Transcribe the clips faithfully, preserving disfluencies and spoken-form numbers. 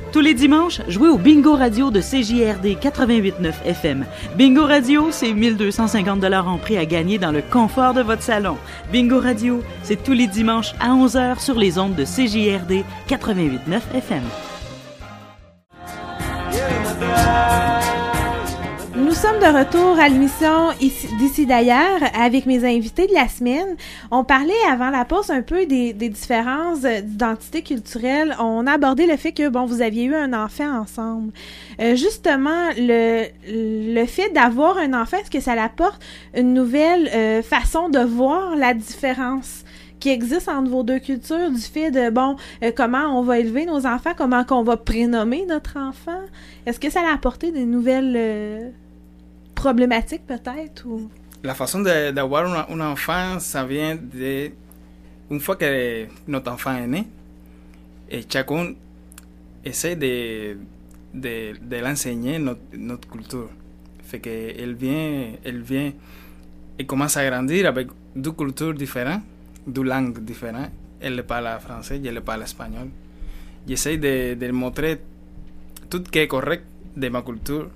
Tous les dimanches, jouez au Bingo Radio de C J R D quatre-vingt-huit neuf F M. Bingo Radio, c'est mille deux cent cinquante dollars en prix à gagner dans le confort de votre salon. Bingo Radio, c'est tous les dimanches à onze heures sur les ondes de C J R D quatre-vingt-huit neuf F M. Nous sommes de retour à l'émission ici, d'ici d'ailleurs avec mes invités de la semaine. On parlait avant la pause un peu des, des différences d'identité culturelle. On a abordé le fait que bon, vous aviez eu un enfant ensemble. Euh, justement, le, le fait d'avoir un enfant, est-ce que ça apporte une nouvelle euh, façon de voir la différence qui existe entre vos deux cultures, du fait de, bon, euh, comment on va élever nos enfants, comment qu'on va prénommer notre enfant? Est-ce que ça a apporté des nouvelles euh, problématiques, peut-être? Ou... La façon de, d'avoir un, un enfant, ça vient de... Une fois que notre enfant est né, et chacun essaie de, de, de l'enseigner notre, notre culture. Fait qu'elle vient, elle vient et commence à grandir avec deux cultures différentes, deux langues différentes. Elle parle français, elle parle espagnol. J'essaie de, de montrer tout ce qui est correct de ma culture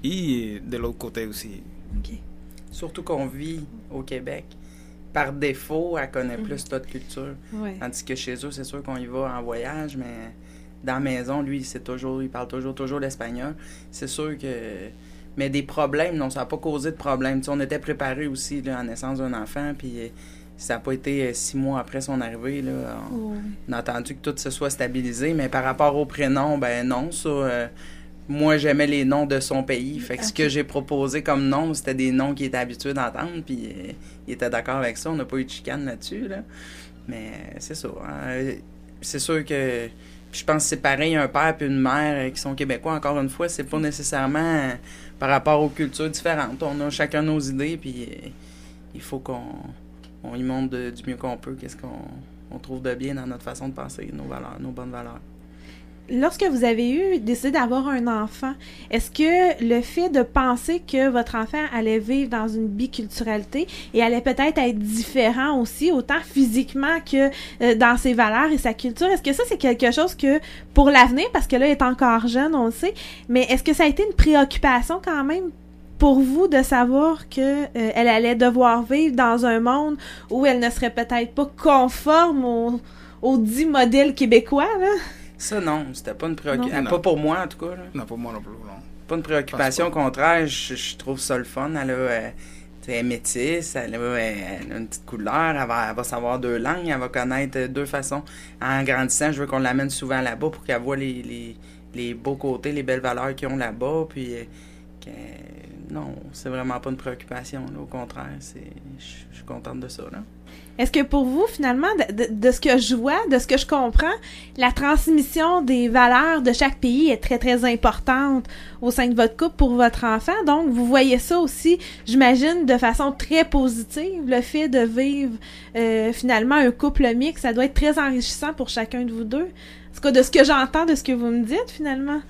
et de l'autre côté aussi. Okay. Surtout qu'on vit au Québec. Par défaut, elle connaît mm-hmm. plus notre culture. Ouais. Tandis que chez eux, c'est sûr qu'on y va en voyage, mais dans la maison, lui, c'est toujours, il parle toujours, toujours l'espagnol. C'est sûr que... Mais des problèmes, non, ça n'a pas causé de problème. T'sais, on était préparés aussi là, à la naissance d'un enfant, puis ça n'a pas été six mois après son arrivée. Là, on, oh. on a attendu que tout se soit stabilisé, mais par rapport au prénom, ben non, ça... Euh, moi, j'aimais les noms de son pays. Fait que okay. ce que j'ai proposé comme nom, c'était des noms qu'il était habitué d'entendre, puis euh, il était d'accord avec ça. On n'a pas eu de chicane là-dessus, là. Mais c'est ça. Hein. C'est sûr que... Puis je pense que c'est pareil, un père et une mère qui sont québécois, encore une fois, c'est pas nécessairement par rapport aux cultures différentes. On a chacun nos idées, puis euh, il faut qu'on on y montre de, du mieux qu'on peut qu'est-ce qu'on on trouve de bien dans notre façon de penser, nos valeurs, nos bonnes valeurs. Lorsque vous avez eu décidé d'avoir un enfant, est-ce que le fait de penser que votre enfant allait vivre dans une biculturalité et allait peut-être être différent aussi, autant physiquement que euh, dans ses valeurs et sa culture, est-ce que ça, c'est quelque chose que, pour l'avenir, parce que là, il est encore jeune, on le sait, mais est-ce que ça a été une préoccupation quand même pour vous de savoir que euh, elle allait devoir vivre dans un monde où elle ne serait peut-être pas conforme au, au dit modèle québécois, là? Ça, non. C'était pas une préoccupation. Pas pour moi, en tout cas. Là. Non, pour moi non plus, non. Pas une préoccupation. Au contraire, je, je trouve ça le fun. Elle, a, euh, elle est métisse, elle a, elle a une petite couleur, elle va, elle va savoir deux langues, elle va connaître deux façons. En grandissant, je veux qu'on l'amène souvent là-bas pour qu'elle voit les, les, les beaux côtés, les belles valeurs qu'ils ont là-bas. Puis, euh, que, non, c'est vraiment pas une préoccupation. Là. Au contraire, c'est, je, je suis contente de ça, là. Est-ce que pour vous, finalement, de, de, de ce que je vois, de ce que je comprends, la transmission des valeurs de chaque pays est très, très importante au sein de votre couple pour votre enfant. Donc, vous voyez ça aussi, j'imagine, de façon très positive. Le fait de vivre, euh, finalement, un couple mixte, ça doit être très enrichissant pour chacun de vous deux. En tout cas, de ce que j'entends, de ce que vous me dites, finalement.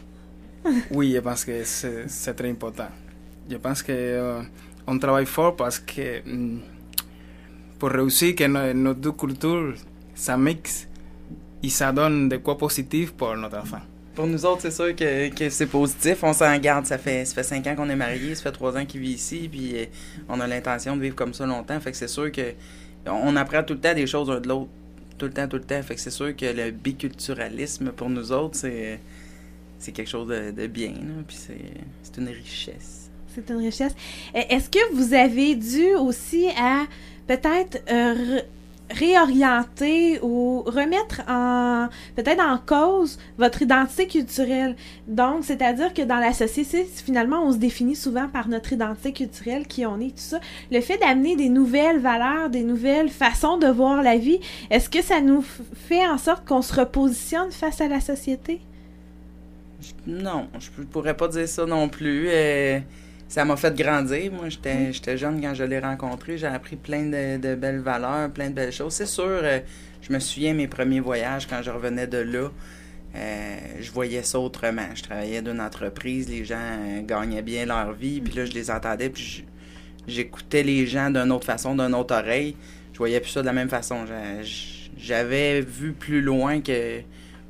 Oui, je pense que c'est, c'est très important. Je pense qu'on euh, travaille fort parce que... Mm, pour réussir que nos, nos deux cultures ça mixe et ça donne de quoi positif pour notre enfant. Pour nous autres, c'est sûr que, que c'est positif. On s'en garde. Ça fait, ça fait cinq ans qu'on est mariés, ça fait trois ans qu'il vit ici, puis euh, on a l'intention de vivre comme ça longtemps. Fait que c'est sûr que on apprend tout le temps des choses l'un de l'autre. Tout le temps, tout le temps. Fait que c'est sûr que le biculturalisme, pour nous autres, c'est, c'est quelque chose de, de bien. Là, puis c'est, c'est une richesse. C'est une richesse. Est-ce que vous avez dû aussi à peut-être euh, réorienter ou remettre en peut-être en cause votre identité culturelle. Donc, c'est-à-dire que dans la société, finalement, on se définit souvent par notre identité culturelle, qui on est, tout ça. Le fait d'amener des nouvelles valeurs, des nouvelles façons de voir la vie, est-ce que ça nous fait en sorte qu'on se repositionne face à la société? Non, je pourrais pas dire ça non plus. Euh... Ça m'a fait grandir. Moi, j'étais, mmh. j'étais jeune quand je l'ai rencontré. J'ai appris plein de, de belles valeurs, plein de belles choses. C'est sûr, euh, je me souviens mes premiers voyages quand je revenais de là. Euh, je voyais ça autrement. Je travaillais d'une entreprise, les gens euh, gagnaient bien leur vie. Puis là, je les entendais, puis je, j'écoutais les gens d'une autre façon, d'une autre oreille. Je voyais plus ça de la même façon. J'avais vu plus loin que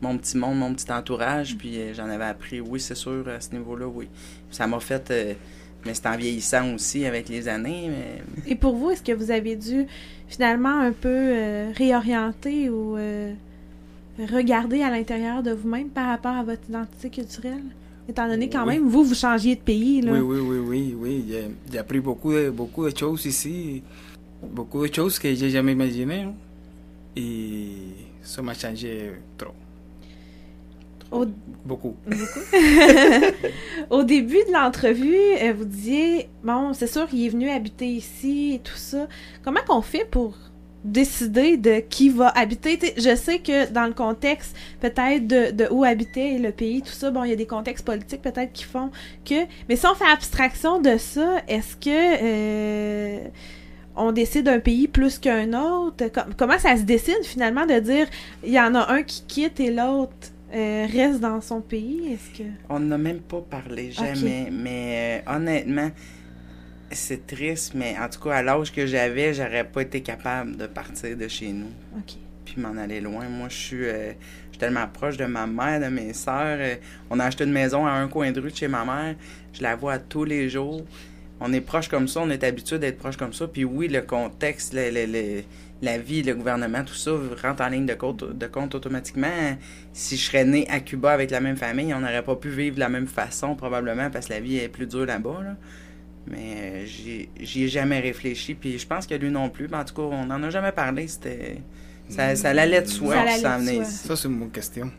mon petit monde, mon petit entourage, puis euh, j'en avais appris, oui, c'est sûr, à ce niveau-là, oui. Ça m'a fait, euh, mais c'est en vieillissant aussi avec les années. Mais... Et pour vous, est-ce que vous avez dû finalement un peu euh, réorienter ou euh, regarder à l'intérieur de vous-même par rapport à votre identité culturelle? Étant donné quand oui. même, vous, vous changiez de pays, là. Oui, oui, oui, oui, oui. J'ai, j'ai appris beaucoup de, beaucoup de choses ici, beaucoup de choses que j'ai jamais imaginées, hein? Et ça m'a changé trop. Au... Beaucoup. Beaucoup. Au début de l'entrevue, euh, vous disiez, bon, c'est sûr qu'il est venu habiter ici et tout ça. Comment qu'on fait pour décider de qui va habiter? T'sais, je sais que dans le contexte peut-être de, de où habitait le pays, tout ça, bon, il y a des contextes politiques peut-être qui font que... Mais si on fait abstraction de ça, est-ce que euh, on décide d'un pays plus qu'un autre? Com- comment ça se décide finalement de dire il y en a un qui quitte et l'autre Euh, reste dans son pays? Est-ce que... On n'a même pas parlé, jamais. Okay. Mais euh, honnêtement, c'est triste, mais en tout cas, à l'âge que j'avais, j'aurais pas été capable de partir de chez nous. Okay. Puis m'en aller loin. Moi, je suis euh, tellement proche de ma mère, de mes sœurs. Euh, on a acheté une maison à un coin de rue de chez ma mère. Je la vois tous les jours. On est proche comme ça, on est habitué d'être proche comme ça. Puis oui, le contexte, le, le, le, la vie, le gouvernement, tout ça rentre en ligne de compte, de compte automatiquement. Si je serais né à Cuba avec la même famille, on n'aurait pas pu vivre de la même façon probablement parce que la vie est plus dure là-bas. Là. Mais euh, j'y, j'y ai jamais réfléchi. Puis je pense que lui non plus. Mais en tout cas, on n'en a jamais parlé. C'était ça, ça allait de soi ça qui s'en venait ici. Ça, c'est une bonne question.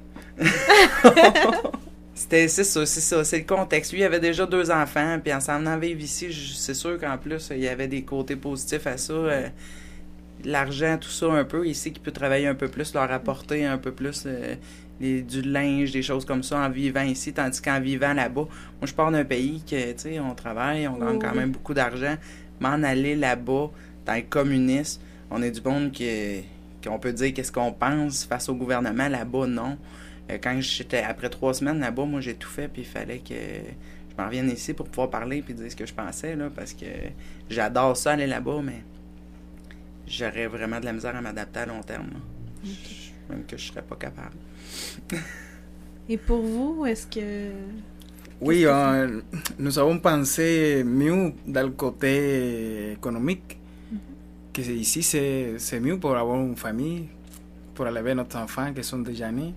C'était, c'est ça, c'est ça, c'est le contexte. Lui, il avait déjà deux enfants, puis en s'en venant vivre ici, je, c'est sûr qu'en plus, il y avait des côtés positifs à ça. Euh, l'argent, tout ça, un peu. Ici, qu'il peut travailler un peu plus, leur apporter un peu plus euh, les, du linge, des choses comme ça en vivant ici, tandis qu'en vivant là-bas, moi, je pars d'un pays que, tu sais, on travaille, on gagne oui. quand même beaucoup d'argent. M'en aller là-bas, dans le communisme, on est du monde que, qu'on peut dire qu'est-ce qu'on pense face au gouvernement. Là-bas, non. Quand j'étais après trois semaines là-bas, moi j'ai tout fait, puis il fallait que je m'en revienne ici pour pouvoir parler puis dire ce que je pensais, là, parce que j'adore ça aller là-bas, mais j'aurais vraiment de la misère à m'adapter à long terme. Okay. Je, même que je serais pas capable. Et pour vous, est-ce que... Oui, euh, nous avons pensé mieux dans le côté économique, mm-hmm. que ici c'est, c'est mieux pour avoir une famille, pour élever notre enfant qui sont déjà nés.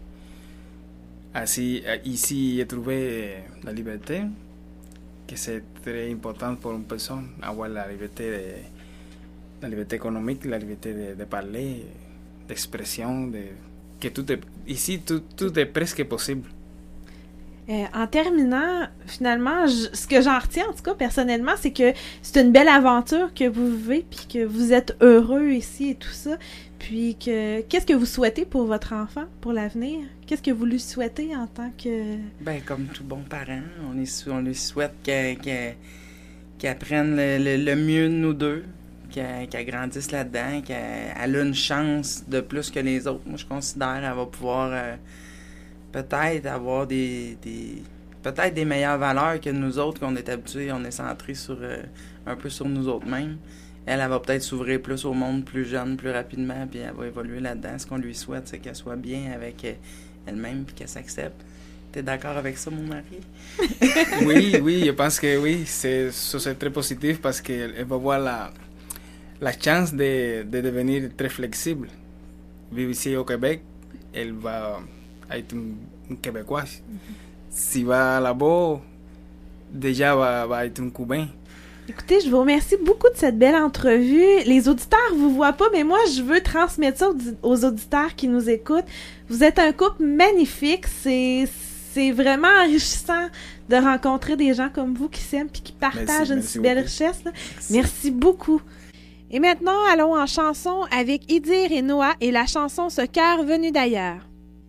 Ainsi, ici, j'ai trouvé la liberté, que c'est très important pour une personne, avoir la liberté, de, la liberté économique, la liberté de, de parler, d'expression, de, que tout est, ici, tout, tout est presque possible. Euh, en terminant, finalement, je, ce que j'en retiens, en tout cas, personnellement, c'est que c'est une belle aventure que vous vivez, puis que vous êtes heureux ici et tout ça. Puis que qu'est-ce que vous souhaitez pour votre enfant, pour l'avenir? Qu'est-ce que vous lui souhaitez en tant que... Ben, comme tout bon parent, on, est, on lui souhaite qu'elle, qu'elle, qu'elle apprenne le, le, le mieux de nous deux, qu'elle, qu'elle grandisse là-dedans, qu'elle elle a une chance de plus que les autres. Moi, je considère qu'elle va pouvoir euh, peut-être avoir des, des... peut-être des meilleures valeurs que nous autres, qu'on est habitués, on est centrés sur euh, un peu sur nous autres mêmes. Elle, elle va peut-être s'ouvrir plus au monde plus jeune, plus rapidement, puis elle va évoluer là-dedans. Ce qu'on lui souhaite, c'est qu'elle soit bien avec elle-même, puis qu'elle s'accepte. T'es d'accord avec ça, mon mari? Oui, oui, je pense que oui, c'est, ça c'est très positif parce qu'elle va avoir la, la chance de, de devenir très flexible. Vivre ici au Québec, elle va être une, une Québécoise. Mm-hmm. Si va là-bas, déjà va, va être un Cubain. Écoutez, je vous remercie beaucoup de cette belle entrevue. Les auditeurs vous voient pas, mais moi, je veux transmettre ça aux auditeurs qui nous écoutent. Vous êtes un couple magnifique. C'est, c'est vraiment enrichissant de rencontrer des gens comme vous qui s'aiment et qui partagent merci, une merci si belle beaucoup. richesse. Là. Merci. merci beaucoup. Et maintenant, allons en chanson avec Idir et Noah et la chanson « Ce cœur venu d'ailleurs ».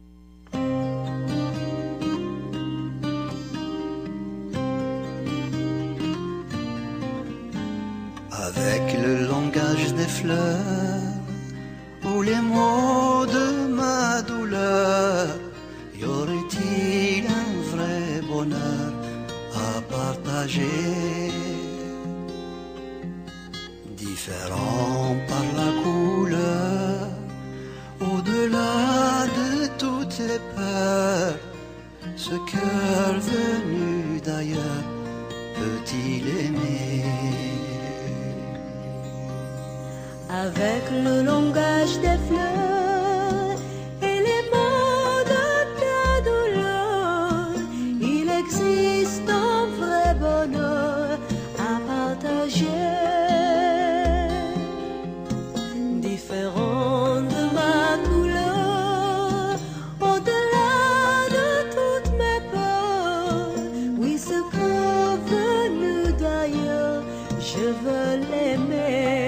Avec le langage des fleurs ou les mots de ma douleur, y aurait-il un vrai bonheur à partager? Différent par la couleur, au-delà de toute tes peurs. Ce cœur venu d'ailleurs peut-il aimer? Avec le langage des fleurs et les mots de ta douleur, il existe un vrai bonheur à partager. Différent de ma couleur, au-delà de toutes mes peurs, oui, ce cœur venu d'ailleurs, je veux l'aimer.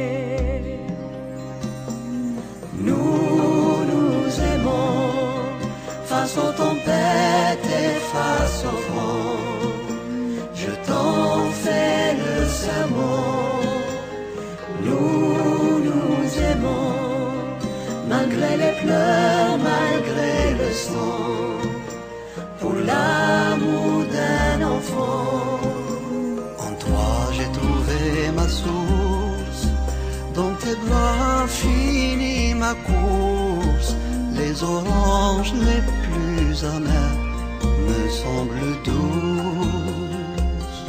Nous nous aimons face aux tempêtes et face au vent. Je t'en fais le serment. Nous nous aimons malgré les pleurs, malgré le sang, pour l'amour d'un enfant. En toi j'ai trouvé ma source, dans tes bras finis ma course. Les oranges les plus amères me semblent douces.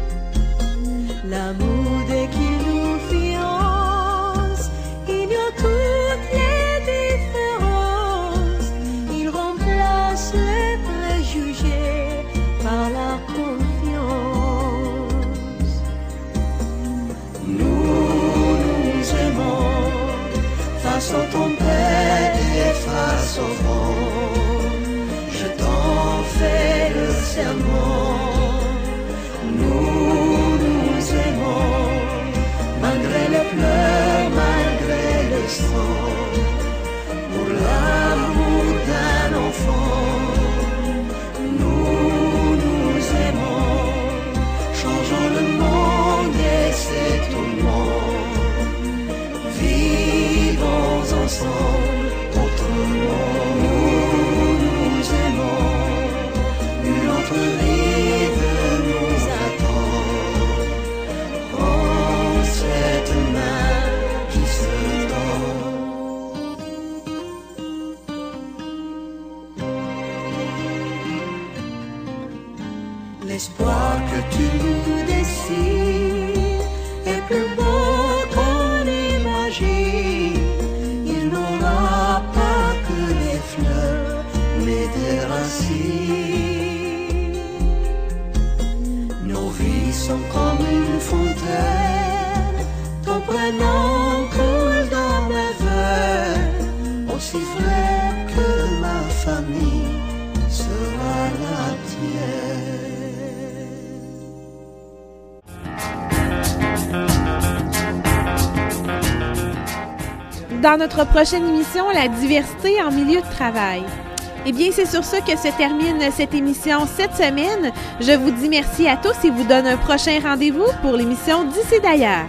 L'amour dès qu'il nous fiance ignore toutes les différences. Il remplace les préjugés par la confiance. Nous nous aimons face aux tempêtes et face au vent. Je t'en fais le serment. Nous nous aimons malgré les pleurs, malgré le sang, pour l'amour d'un enfant. Nous nous aimons, changeons le monde et c'est tout le monde. Vivons ensemble autrement. Nous nous aimons, une autre rive nous attend. Prends cette main qui se tend. L'espoir que tu nous dessines est plus beau qu'on imagine. Il n'aura pas que des fleurs, mais des racines. Nos vies sont comme une fontaine, ton prénom coule dans mes veines, aussi vrai que ma famille sera la tienne. Dans notre prochaine émission, la diversité en milieu de travail. Eh bien, c'est sur ça que se termine cette émission cette semaine. Je vous dis merci à tous et vous donne un prochain rendez-vous pour l'émission d'Ici d'ailleurs.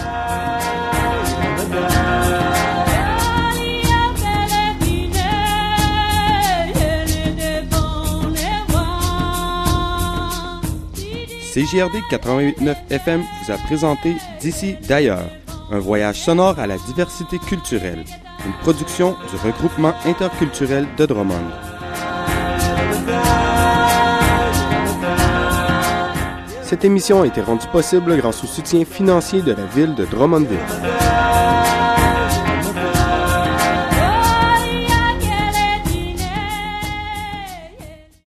C J R D quatre-vingt-huit neuf F M vous a présenté d'Ici d'ailleurs, un voyage sonore à la diversité culturelle, une production du regroupement interculturel de Drummond. Cette émission a été rendue possible grâce au soutien financier de la ville de Drummondville.